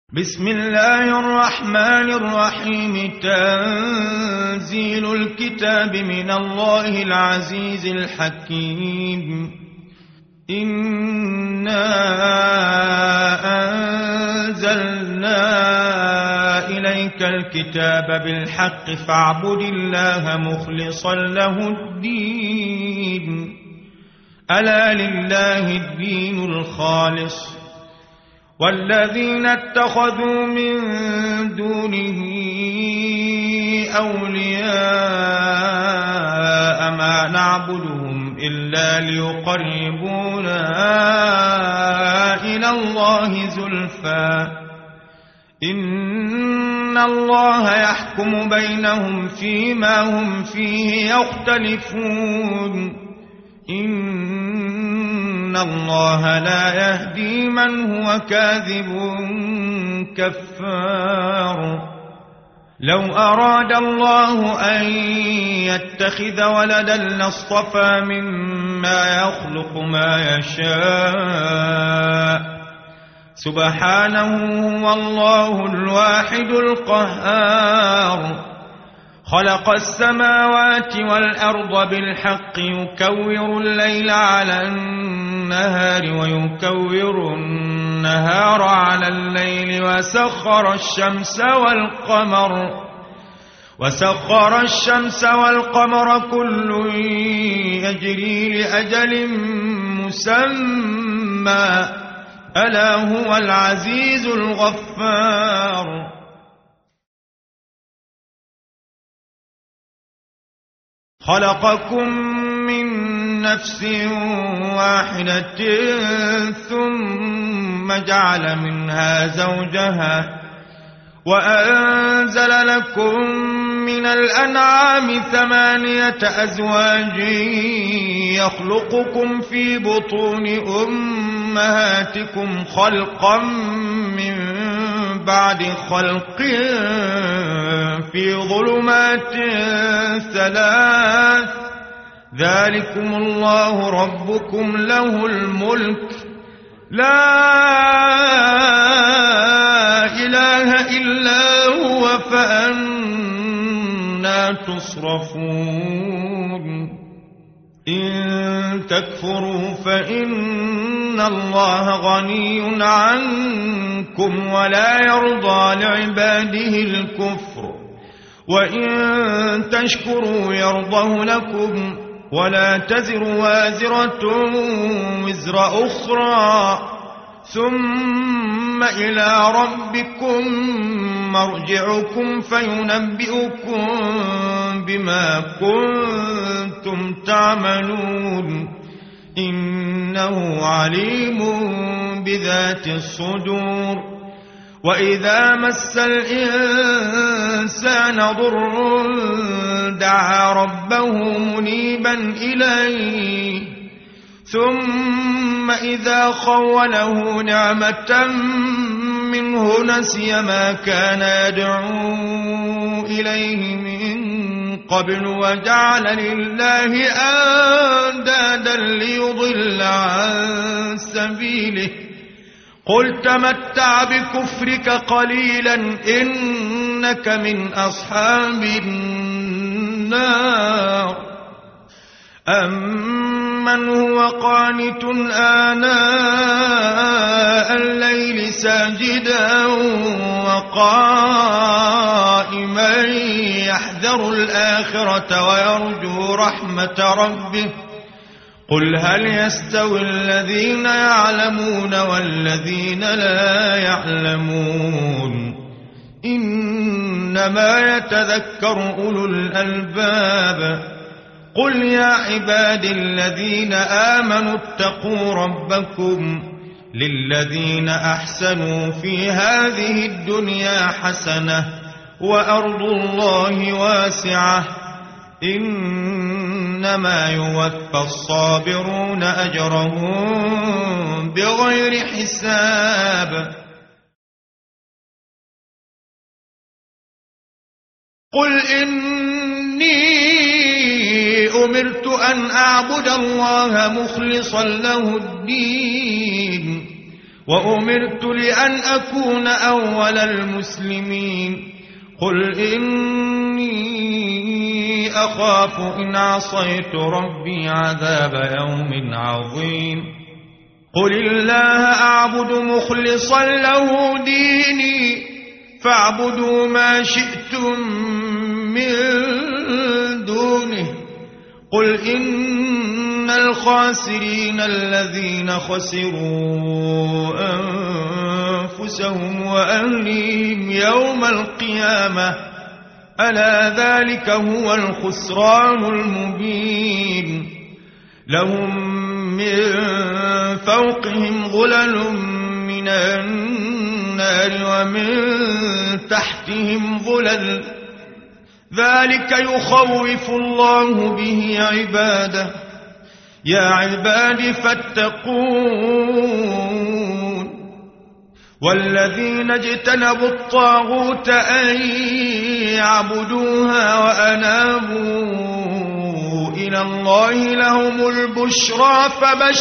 بسم الله الرحمن الرحيم. تنزيل الكتاب من الله العزيز الحكيم. إنا أنزلنا إليك الكتاب بالحق فاعبد الله مخلصا له الدين. ألا لله الدين الخالص والذين اتخذوا من دونه أولياء ما نعبدهم إلا ليقربونا إلى الله زلفى إن الله يحكم بينهم فيما هم فيه يختلفون. إن الله لا يهدي من هو كاذب كفار. لو أراد الله أن يتخذ ولدا لاصطفى مما يخلق ما يشاء سبحانه والله الواحد القهار. خلق السماوات والأرض بالحق يكور الليل على النهار ويكور النهار على الليل وسخر الشمس والقمر كل يجري لأجل مسمى ألا هو العزيز الغفار. خلقكم من نفس واحدة ثم جعل منها زوجها وأنزل لكم من الأنعام 8 أزواج يخلقكم في بطون أمهاتكم خلقا من بعد خلق في ظلمات 3 ذلكم الله ربكم له الملك لا إله إلا هو فأنى تصرفون. إن تكفروا فإن الله غني عنكم ولا يرضى لعباده الكفر وإن تشكروا يرضه لكم ولا تزر وازرة وزر أخرى ثم إلى ربكم مرجعكم فينبئكم بما كنتم تعملون. إنه عليم بذات الصدور. وإذا مس الإنسان ضر دعا ربه منيبا إليه ثم إذا خوله نعمة منه نسي ما كان يدعو إليه من قبل وجعل لله أندادا ليضل عن سبيله. قل تمتع بكفرك قليلا إنك من أصحاب النار. أمن هو قانت آناء الليل ساجدا وقائما يحذر الآخرة ويرجو رحمة ربه. قل هل يستوي الذين يعلمون والذين لا يعلمون إنما يتذكر أولو الألباب. قل يا عبادي الذين آمنوا اتقوا ربكم للذين أحسنوا في هذه الدنيا حسنة وأرض الله واسعة إنما يوفى الصابرون أجرهم بغير حساب. قل إني أمرت أن أعبد الله مخلصا له الدين وأمرت لأن أكون أول المسلمين قل إني أخاف إن عصيت ربي عذاب يوم عظيم قل الله أعبد مخلصا له ديني فاعبدوا ما شئتم من دونه قل إن الخاسرين الذين خسروا أنفسهم وأهليهم يوم القيامة ألا ذلك هو الخسران المبين لهم من فوقهم ظلل من النار ومن تحتهم ظلل ذلك يخوف الله به عباده يا عباد فاتقون والذين اجتنبوا الطاغوت أن يعبدوها وأنابوا إلى الله لهم البشرى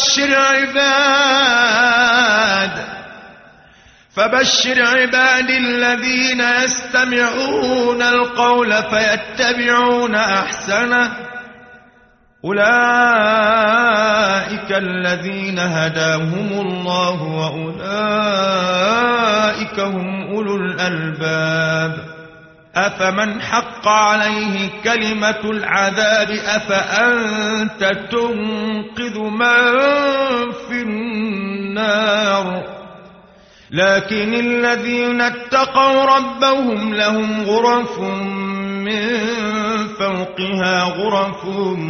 فبشر عباد الذين يستمعون القول فيتبعون أحسنه أولئك الذين هداهم الله وأولئك هم أولو الألباب أفمن حق عليه كلمة العذاب أفأنت تنقذ من في النار لكن الذين اتقوا ربهم لهم غرف من فوقها غرف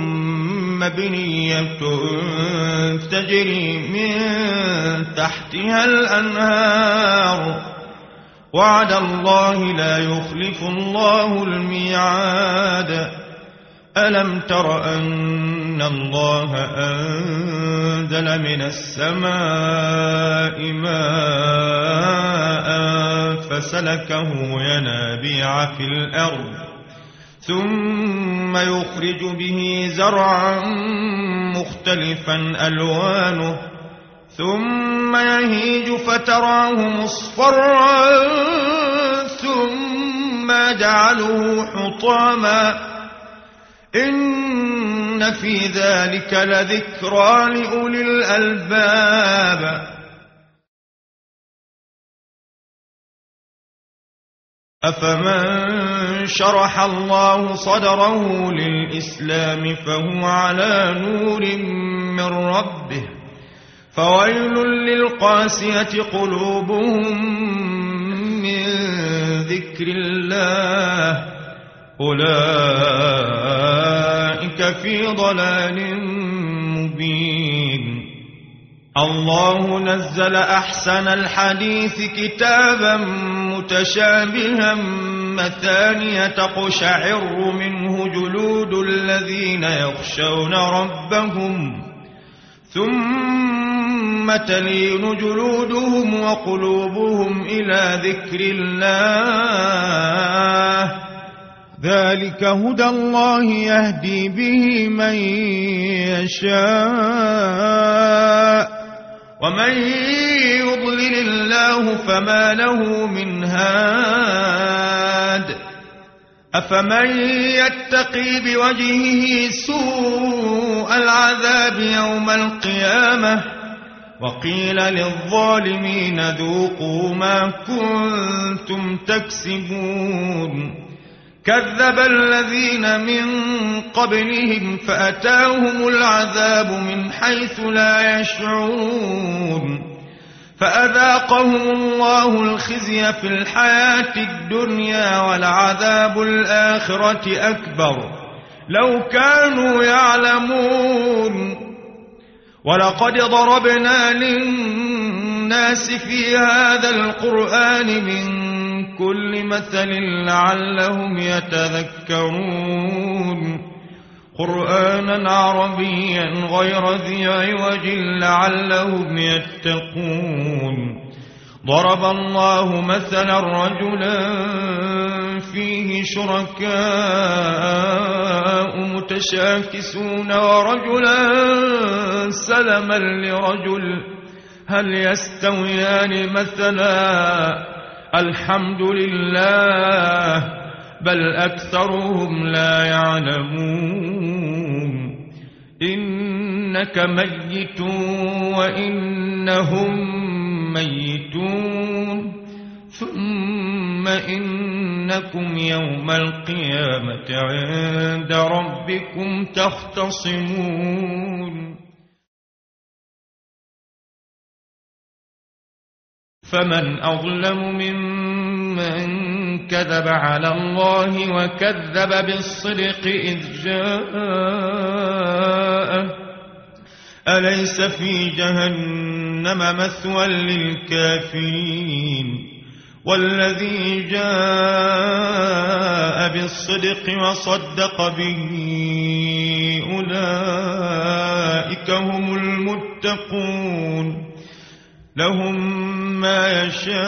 مبنية تجري من تحتها الأنهار وعد الله لا يخلف الله الميعاد ألم تر أن الله أنزل من السماء ماء فسلكه ينابيع في الأرض ثم يخرج به زرعا مختلفا ألوانه ثم يهيج فتراه مصفرا ثم يجعله حطاما إن في ذلك لذكرى لأولي الألباب أفمن شرح الله صدره للإسلام فهو على نور من ربه فويل للقاسية قلوبهم من ذكر الله أولئك في ضلال مبين الله نزل أحسن الحديث كتابا متشابها مثانية تقشعر منه جلود الذين يخشون ربهم ثم تلين جلودهم وقلوبهم إلى ذكر الله ذلك هدى الله يهدي به من يشاء ومن يضلل الله فما له من هاد أفمن يتقي بوجهه سوء العذاب يوم القيامة وقيل للظالمين ذوقوا ما كنتم تكسبون كذب الذين من قبلهم فأتاهم العذاب من حيث لا يشعرون فأذاقهم الله الخزي في الحياة الدنيا ولعذاب الآخرة أكبر لو كانوا يعلمون ولقد ضربنا للناس في هذا القرآن من كل مثل لعلهم يتذكرون قرآنا عربيا غير ذي عوج لعلهم يتقون ضرب الله مثلا رجلا فيه شركاء متشاكسون ورجلا سلما لرجل هل يستويان مثلا الحمد لله بل أكثرهم لا يعلمون إنك ميت وإنهم ميتون ثم إنكم يوم القيامة عند ربكم تختصمون فمن أظلم ممن كذب على الله وكذب بالصدق إذ جاءه أليس في جهنم مثوى للكافرين والذي جاء بالصدق وصدق به أولئك هم المتقون لهم ما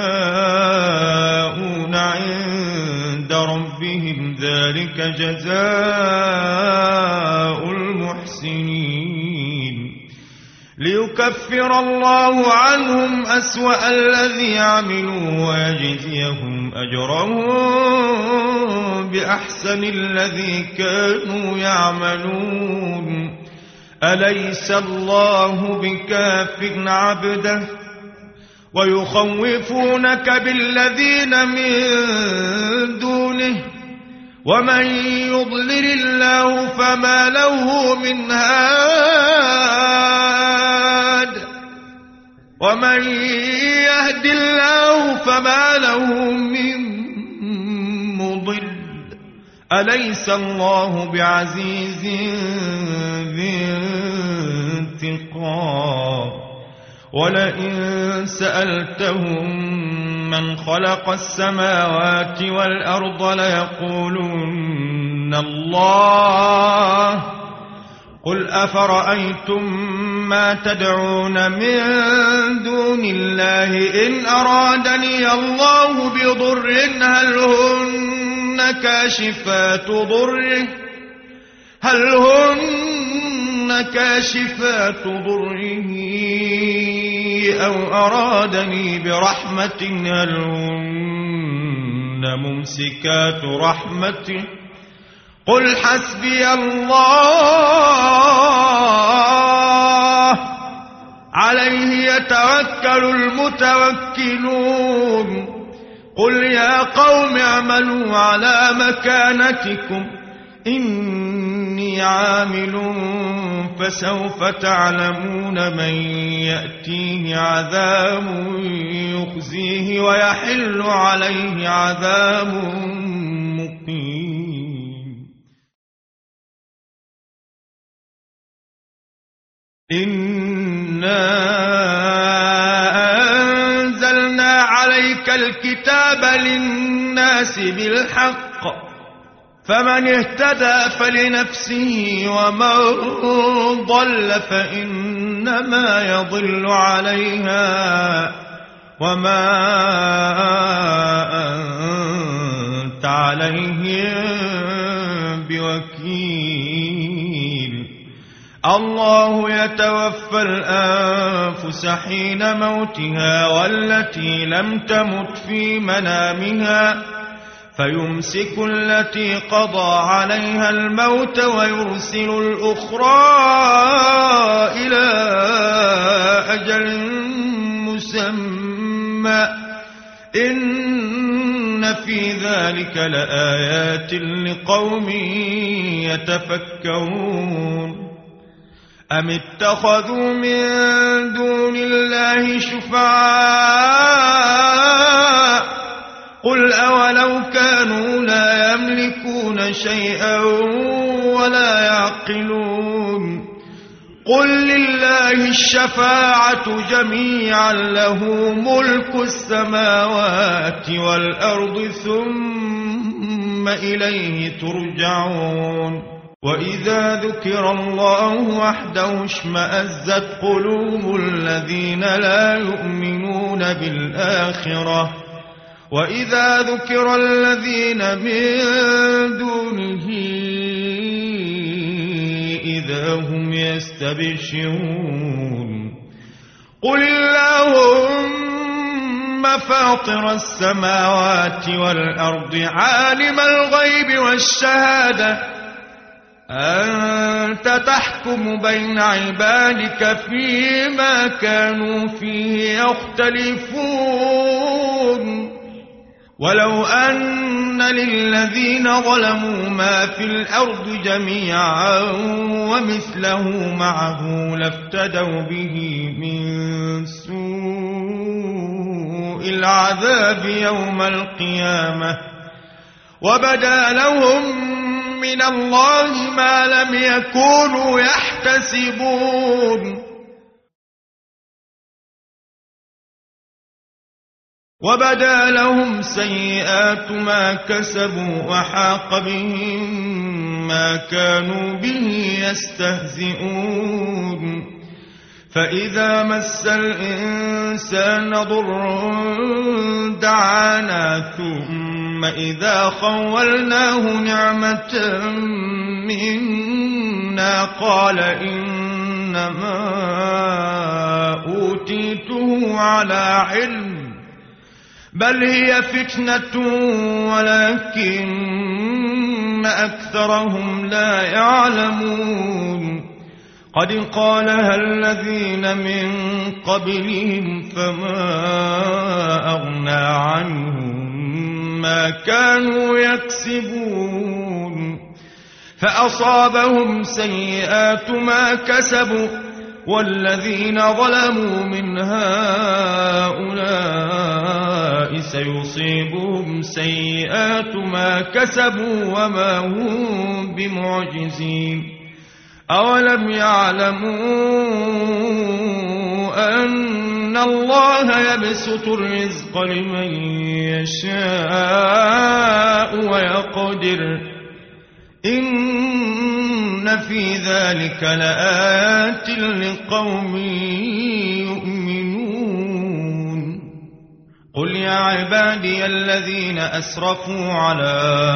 يشاءون عند ربهم ذلك جزاء المحسنين ليكفر الله عنهم أسوأ الذي عملوا ويجزيهم أجرهم بأحسن الذي كانوا يعملون أليس الله بكاف عبده ويخوفونك بالذين من دونه ومن يضلل الله فما له من هاد ومن يهد الله فما له من مضل أليس الله بعزيز ذي انتقام ولئن سألتهم من خلق السماوات والأرض ليقولن الله قل أفرأيتم ما تدعون من دون الله إن أرادني الله بضر هل هن كاشفات ضره أو أرادني برحمة هل هن ممسكات رحمته قل حسبي الله عليه يتوكل المتوكلون قل يا قوم اعملوا على مكانتكم إني عامل فسوف تعلمون من يأتيه عذاب يخزيه ويحل عليه عذاب مقيم إنا أنزلنا عليك الكتاب للناس بالحق فمن اهتدى فلنفسه ومن ضل فإنما يضل عليها وما أنت عليهم بوكيل الله يتوفى الأنفس حين موتها والتي لم تمت في منامها فيمسك التي قضى عليها الموت ويرسل الأخرى إلى أجل مسمى إن في ذلك لآيات لقوم يتفكرون أم اتخذوا من دون الله شفعاء قل أولو كانوا لا يملكون شيئا ولا يعقلون قل لله الشفاعة جميعا له ملك السماوات والأرض ثم إليه ترجعون وإذا ذكر الله وحده اشمأزت قلوب الذين لا يؤمنون بالآخرة وإذا ذكر الذين من دونه إذا هم يستبشرون قل اللهم فاطر السماوات والأرض عالم الغيب والشهادة أنت تحكم بين عبادك فيما كانوا فيه يختلفون ولو أن للذين ظلموا ما في الأرض جميعا ومثله معه لافتدوا به من سوء العذاب يوم القيامة وبدا لهم من الله ما لم يكونوا يحتسبون وبدا لهم سيئات ما كسبوا وحاق بهم ما كانوا به يستهزئون فإذا مس الإنسان ضر دعانا ثم إذا خولناه نعمة منا قال إنما أوتيته على علم بل هي فتنة ولكن أكثرهم لا يعلمون قد قالها الذين من قبلهم فما أغنى عنهم ما كانوا يكسبون فأصابهم سيئات ما كسبوا والذين ظلموا من هؤلاء سيصيبهم سيئات ما كسبوا وما هم بمعجزين أولم يعلموا أن الله يبسط الرزق لمن يشاء ويقدر إن في ذلك لآيات لقوم يؤمنون قل يا عبادي الذين أسرفوا على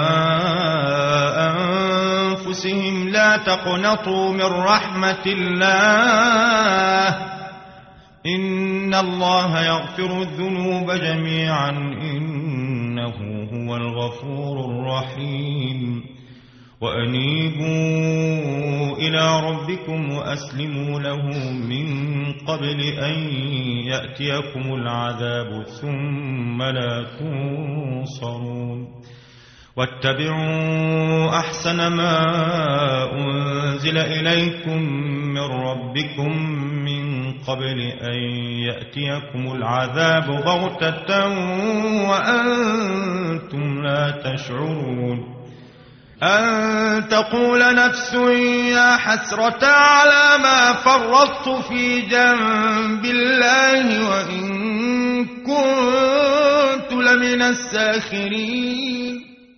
أنفسهم لا تقنطوا من رحمة الله إن الله يغفر الذنوب جميعا إنه هو الغفور الرحيم وأنيبوا إلى ربكم وأسلموا له من قبل أن يأتيكم العذاب ثم لا تنصرون واتبعوا أحسن ما أنزل إليكم من ربكم من قبل أن يأتيكم العذاب بغتة وأنتم لا تشعرون أن تقول نفس يا حسرة على ما فرطت في جنب الله وإن كنت لمن الساخرين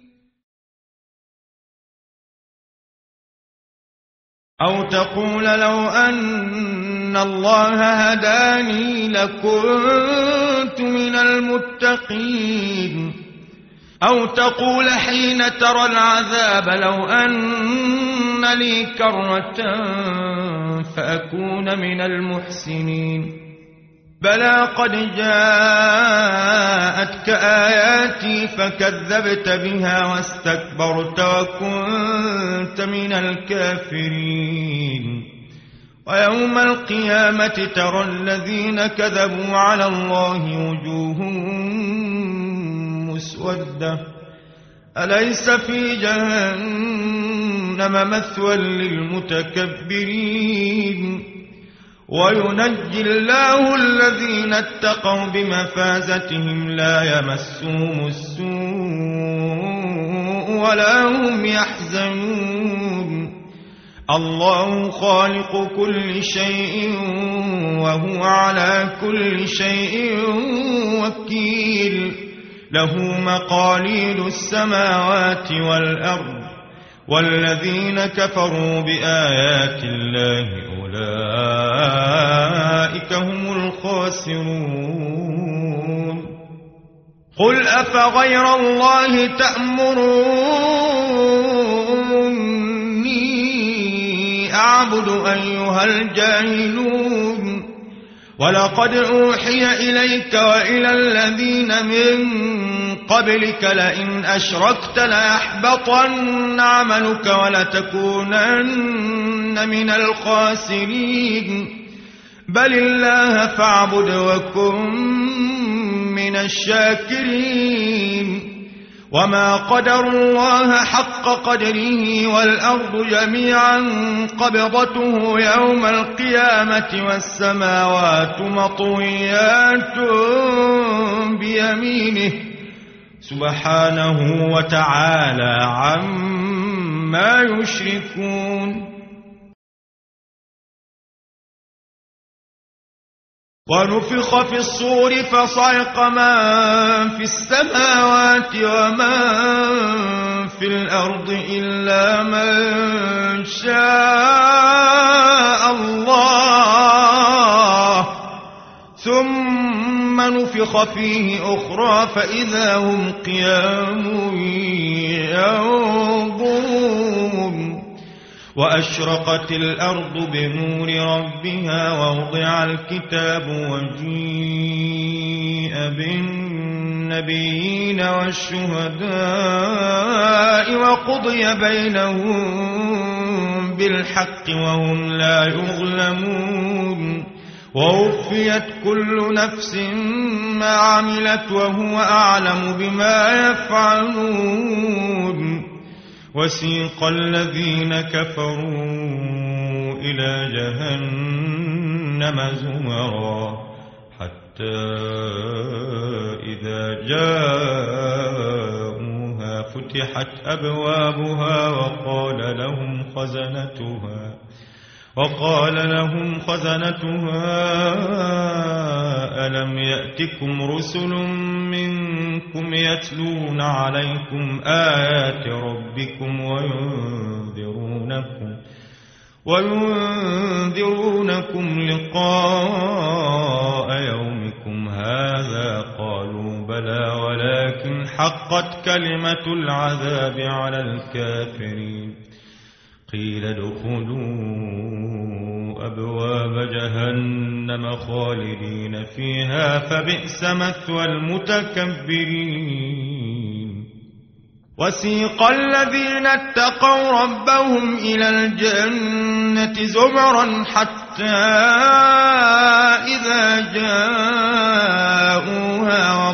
أو تقول لو أن الله هداني لكنت من المتقين أو تقول حين ترى العذاب لو أن لي كرة فأكون من المحسنين بلى قد جاءتك آياتي فكذبت بها واستكبرت وكنت من الكافرين ويوم القيامة ترى الذين كذبوا على الله وجوههم مسودة أليس في جهنم مثوى للمتكبرين وينجي الله الذين اتقوا بمفازتهم لا يمسهم السوء ولا هم يحزنون الله خالق كل شيء وهو على كل شيء وكيل له مقاليد السماوات والأرض والذين كفروا بآيات الله أولئك هم الخاسرون قل أفغير الله تأمروني أعبد أيها الجاهلون ولقد أوحي إليك وإلى الذين من قبلك لئن أشركت ليحبطن عملك ولتكونن من الخاسرين بل الله فاعبد وكن من الشاكرين وما قدروا الله حق قدره والأرض جميعا قبضته يوم القيامة والسماوات مطويات بيمينه سبحانه وتعالى عما يشركون ونفخ في الصور فصعق من في السماوات ومن في الأرض إلا من شاء الله ثم نفخ فيه أخرى فإذا هم قيام ينظرون وأشرقت الأرض بنور ربها ووضع الكتاب وجيء بالنبيين والشهداء وقضي بينهم بالحق وهم لا يظلمون ووفيت كل نفس ما عملت وهو أعلم بما يفعلون وسيق الذين كفروا إلى جهنم زمرا حتى إذا جاءوها فتحت أبوابها وقال لهم خزنتها ألم يأتكم رسل منكم يتلون عليكم آيات ربكم وينذرونكم لقاء يومكم هذا قالوا بلى ولكن حقت كلمة العذاب على الكافرين قيل ادخلوا أبواب جهنم خالدين فيها فبئس مثوى المتكبرين وسيق الذين اتقوا ربهم إلى الجنة زمرا حتى إذا جاءوها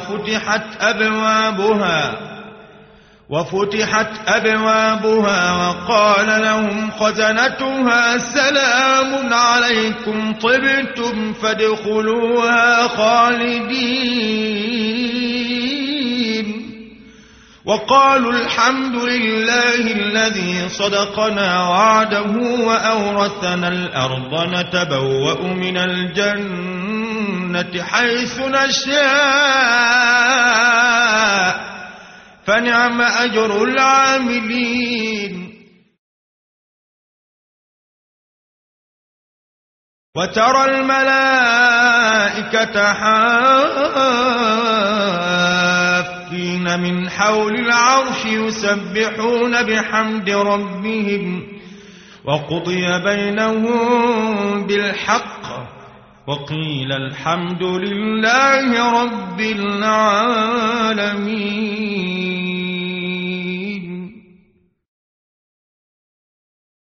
وفتحت أبوابها وقال لهم خزنتها سلام عليكم طبتم فادخلوها خالدين وقالوا الحمد لله الذي صدقنا وعده وأورثنا الأرض نتبوأ من الجنة حيث نشاء فنعم أجر العاملين وترى الملائكة حافين من حول العرش يسبحون بحمد ربهم وقضي بينهم بالحق وقيل الحمد لله رب العالمين